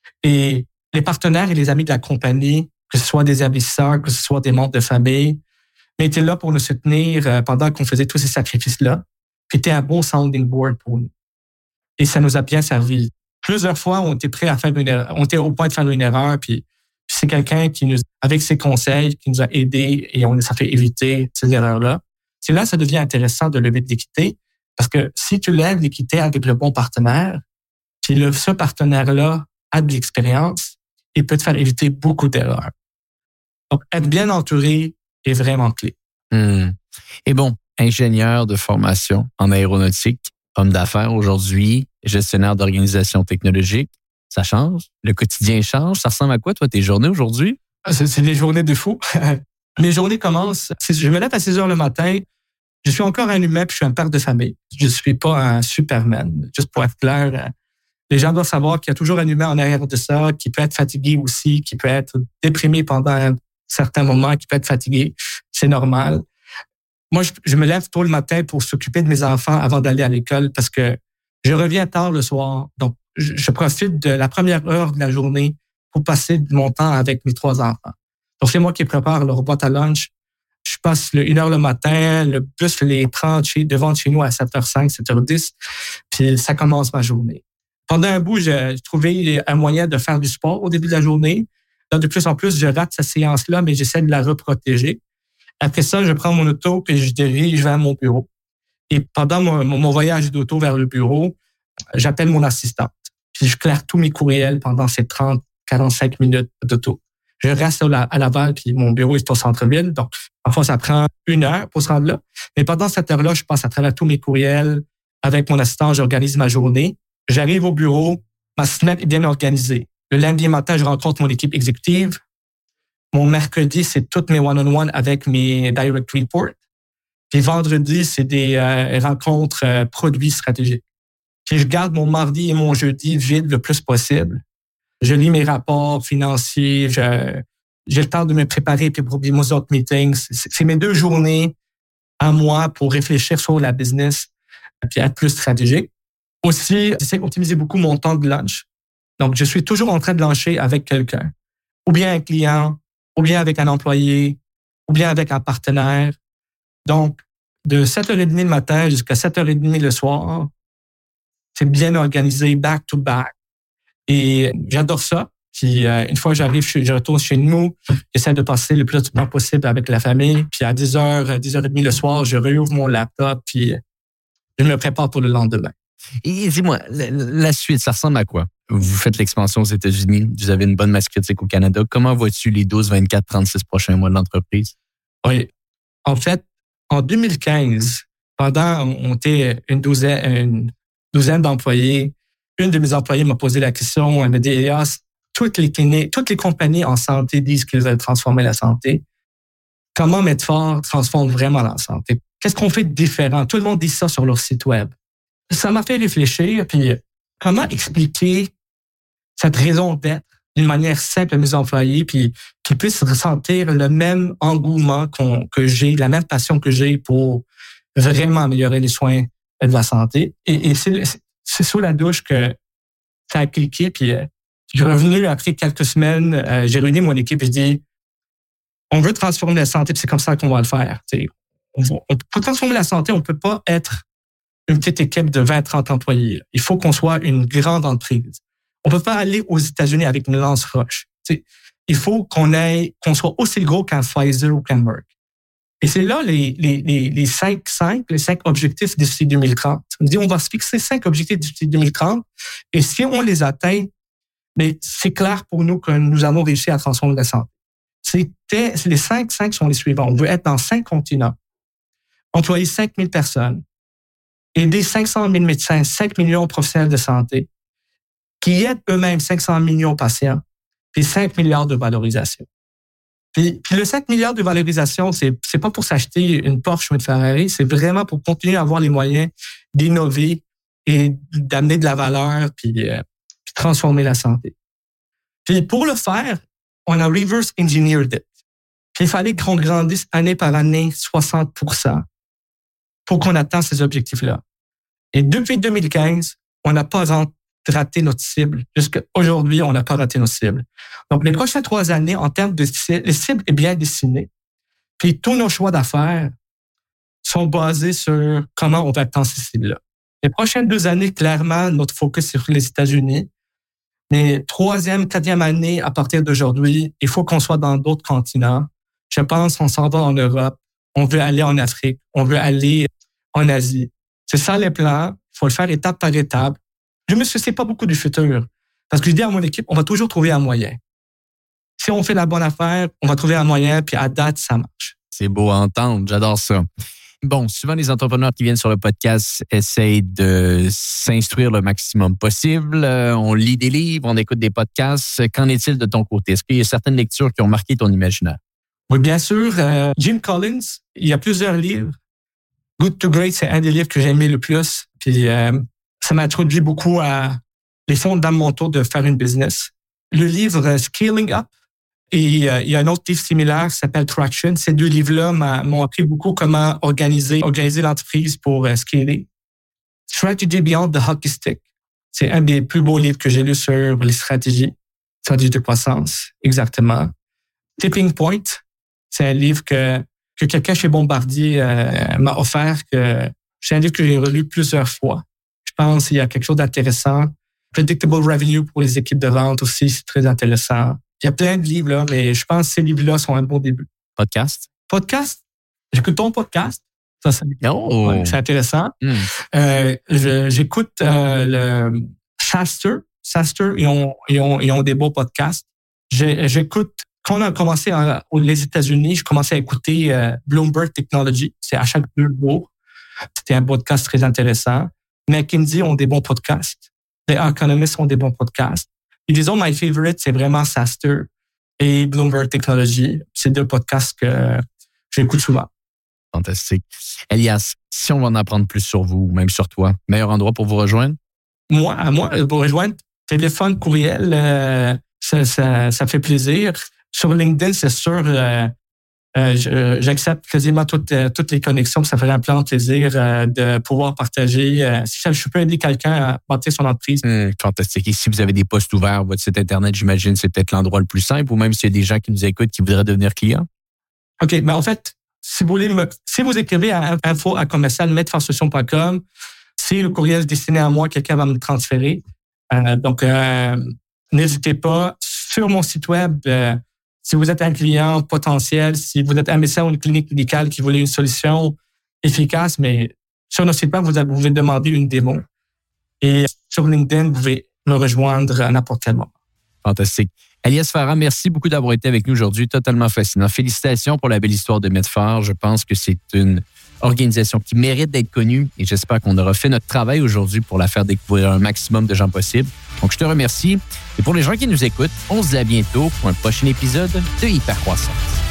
Et les partenaires et les amis de la compagnie, que ce soit des investisseurs, que ce soit des membres de famille, étaient là pour nous soutenir pendant qu'on faisait tous ces sacrifices-là. C'était un bon sounding board pour nous. Et ça nous a bien servi. Plusieurs fois, on était prêt à faire une erreur, on était au point de faire une erreur, puis, puis c'est quelqu'un qui nous, avec ses conseils, qui nous a aidés et on ça fait éviter ces erreurs-là. C'est là que ça devient intéressant de lever de l'équité, parce que si tu lèves l'équité avec le bon partenaire, puis le, ce partenaire-là a de l'expérience, il peut te faire éviter beaucoup d'erreurs. Donc, être bien entouré est vraiment clé. Mmh. Et bon, ingénieur de formation en aéronautique, homme d'affaires aujourd'hui, gestionnaire d'organisation technologique, ça change? Le quotidien change? Ça ressemble à quoi, toi, tes journées aujourd'hui? C'est, c'est des journées de fou. Mes journées commencent, je me lève à six heures le matin, je suis encore un humain puis je suis un père de famille. Je ne suis pas un Superman, juste pour être clair. Les gens doivent savoir qu'il y a toujours un humain en arrière de ça, qui peut être fatigué aussi, qui peut être déprimé pendant un certain moment, qui peut être fatigué. C'est normal. Moi, je, je me lève tôt le matin pour s'occuper de mes enfants avant d'aller à l'école parce que je reviens tard le soir. Donc, je, je profite de la première heure de la journée pour passer mon temps avec mes trois enfants. Donc, c'est moi qui prépare leur boîte à lunch. Je passe le une heure le matin, le bus les prend chez, devant chez nous à sept heures cinq, sept heures dix, puis ça commence ma journée. Pendant un bout, j'ai trouvé un moyen de faire du sport au début de la journée. Là, de plus en plus, je rate cette séance-là, mais j'essaie de la reprotéger. Après ça, je prends mon auto et je dirige vers mon bureau. Et pendant mon, mon voyage d'auto vers le bureau, j'appelle mon assistante. Puis je claire tous mes courriels pendant ces trente, quarante-cinq minutes d'auto. Je reste à Laval, puis mon bureau est au centre-ville. Donc, parfois, ça prend une heure pour se rendre là. Mais pendant cette heure-là, je passe à travers tous mes courriels. Avec mon assistant, j'organise ma journée. J'arrive au bureau. Ma semaine est bien organisée. Le lundi matin, je rencontre mon équipe exécutive. Mon mercredi, c'est toutes mes one-on-one avec mes direct reports. Puis vendredi, c'est des euh, rencontres euh, produits stratégiques. Puis je garde mon mardi et mon jeudi vide le plus possible. Je lis mes rapports financiers, je, j'ai le temps de me préparer puis pour mes autres meetings. C'est, c'est mes deux journées à moi pour réfléchir sur la business puis être plus stratégique. Aussi, j'essaie d'optimiser beaucoup mon temps de lunch. Donc, je suis toujours en train de luncher avec quelqu'un, ou bien un client, ou bien avec un employé, ou bien avec un partenaire. Donc, de sept heures trente le matin jusqu'à sept heures trente le soir, c'est bien organisé, back to back. Et j'adore ça. Puis euh, une fois que j'arrive, je, je retourne chez nous, j'essaie de passer le plus de temps possible avec la famille. Puis à dix heures, dix heures trente le soir, je réouvre mon laptop puis je me prépare pour le lendemain. Et dis-moi, la, la suite, ça ressemble à quoi? Vous faites l'expansion aux États-Unis, vous avez une bonne masse critique au Canada. Comment vois-tu les douze, vingt-quatre, trente-six prochains mois de l'entreprise? Oui. En fait, en deux mille quinze, pendant on était une douzaine, une douzaine d'employés, une de mes employés m'a posé la question, elle m'a dit, Elias, toutes les cliniques, toutes les compagnies en santé disent qu'ils veulent transformer la santé. Comment Medfort transforme vraiment la santé? Qu'est-ce qu'on fait de différent? Tout le monde dit ça sur leur site web. Ça m'a fait réfléchir, puis comment expliquer cette raison d'être d'une manière simple à mes employés, puis qu'ils puissent ressentir le même engouement qu'on, que j'ai, la même passion que j'ai pour vraiment améliorer les soins de la santé. Et, et c'est, c'est sous la douche que ça a cliqué, puis euh, je suis revenu après quelques semaines, euh, j'ai réuni mon équipe et je dis, on veut transformer la santé, puis c'est comme ça qu'on va le faire. T'sais, on, on, pour transformer la santé, on peut pas être une petite équipe de vingt à trente employés. Il faut qu'on soit une grande entreprise. On peut pas aller aux États-Unis avec une lance-roche. T'sais, il faut qu'on ait, qu'on soit aussi gros qu'un Pfizer ou qu'un Merck. Et c'est là les, les, les, les cinq, cinq, les cinq objectifs d'ici deux mille trente. On dit, on va se fixer cinq objectifs d'ici deux mille trente. Et si on les atteint, mais c'est clair pour nous que nous avons réussi à transformer la santé. C'était, les cinq, cinq sont les suivants. On veut être dans cinq continents, employer cinq mille personnes, aider cinq cent mille médecins, cinq millions de professionnels de santé, qui aident eux-mêmes cinq cents millions de patients, puis cinq milliards de valorisation. Puis, puis le cinq milliards de valorisation, c'est, c'est pas pour s'acheter une Porsche ou une Ferrari, c'est vraiment pour continuer à avoir les moyens d'innover et d'amener de la valeur, puis, euh, puis transformer la santé. Puis pour le faire, on a reverse engineered it. Puis il fallait qu'on grandisse année par année soixante pour cent pour qu'on atteigne ces objectifs-là. Et depuis deux mille quinze, on n'a pas raté notre cible. Jusqu'à aujourd'hui, on n'a pas raté notre cible. Donc, les prochaines trois années, en termes de cible, les cibles est bien dessinée. Puis tous nos choix d'affaires sont basés sur comment on va atteindre ces cibles-là. Les prochaines deux années, clairement, notre focus est sur les États-Unis. Mais troisième, quatrième année, à partir d'aujourd'hui, il faut qu'on soit dans d'autres continents. Je pense qu'on s'en va en Europe. On veut aller en Afrique. On veut aller en Asie. C'est ça les plans. Il faut le faire étape par étape. Je ne me soucie pas beaucoup du futur. Parce que je dis à mon équipe, on va toujours trouver un moyen. Si on fait la bonne affaire, on va trouver un moyen, puis à date, ça marche. C'est beau à entendre. J'adore ça. Bon, souvent, les entrepreneurs qui viennent sur le podcast essayent de s'instruire le maximum possible. Euh, on lit des livres, on écoute des podcasts. Qu'en est-il de ton côté? Est-ce qu'il y a certaines lectures qui ont marqué ton imaginaire? Oui, bien sûr. Euh, Jim Collins, il y a plusieurs livres. Good to Great, c'est un des livres que j'ai aimé le plus. Puis, euh, ça m'a introduit beaucoup à les fondamentaux de faire une business. Le livre euh, Scaling Up, et euh, il y a un autre livre similaire qui s'appelle Traction. Ces deux livres-là m'ont appris beaucoup comment organiser, organiser l'entreprise pour euh, scaler. Strategy Beyond the Hockey Stick. C'est un des plus beaux livres que j'ai lu sur les stratégies, stratégies de croissance, exactement. Tipping Point, c'est un livre que, que quelqu'un chez Bombardier euh, m'a offert. Que, c'est un livre que j'ai relu plusieurs fois. Je pense qu'il y a quelque chose d'intéressant. Predictable Revenue pour les équipes de vente aussi, c'est très intéressant. Il y a plein de livres, là, mais je pense que ces livres-là sont un bon début. Podcast? Podcast? J'écoute ton podcast. Ça, ça oh. ouais, c'est intéressant. Mm. Euh, je, j'écoute euh, le SaaStr. SaaStr, ils ont, ils, ont, ils ont des beaux podcasts. J'ai, j'écoute, quand on a commencé à, aux États-Unis, je commençais à écouter euh, Bloomberg Technology. C'est à chaque deux jours. C'était un podcast très intéressant. McKinsey ont des bons podcasts. Les Economists ont des bons podcasts. Et disons, my favorite, c'est vraiment SaaStr et Bloomberg Technology. C'est deux podcasts que j'écoute souvent. Fantastique. Elias, si on va en apprendre plus sur vous, même sur toi, meilleur endroit pour vous rejoindre? Moi, à moi, pour rejoindre, téléphone, courriel, euh, ça, ça, ça fait plaisir. Sur LinkedIn, c'est sûr, euh, euh, j'accepte quasiment toutes, euh, toutes les connexions. Ça ferait un plein plaisir euh, de pouvoir partager. Euh, si je peux aider quelqu'un à bâtir son entreprise. Mmh, fantastique. Et si vous avez des postes ouverts, votre site Internet, j'imagine, c'est peut-être l'endroit le plus simple, ou même s'il y a des gens qui nous écoutent qui voudraient devenir clients? OK, mais en fait, si vous voulez me, si vous écrivez à info à commercial medfarsolutions point com, si le courriel est destiné à moi, quelqu'un va me le transférer. Euh, donc, euh, n'hésitez pas. Sur mon site web, euh, si vous êtes un client potentiel, si vous êtes un médecin ou une clinique médicale qui voulait une solution efficace, mais sur notre site web, vous pouvez demander une démo. Et sur LinkedIn, vous pouvez me rejoindre à n'importe quel moment. Fantastique. Elias Farah, merci beaucoup d'avoir été avec nous aujourd'hui. Totalement fascinant. Félicitations pour la belle histoire de Medfar. Je pense que c'est une organisation qui mérite d'être connue et j'espère qu'on aura fait notre travail aujourd'hui pour la faire découvrir un maximum de gens possible. Donc, je te remercie. Et pour les gens qui nous écoutent, on se dit à bientôt pour un prochain épisode de Hypercroissance.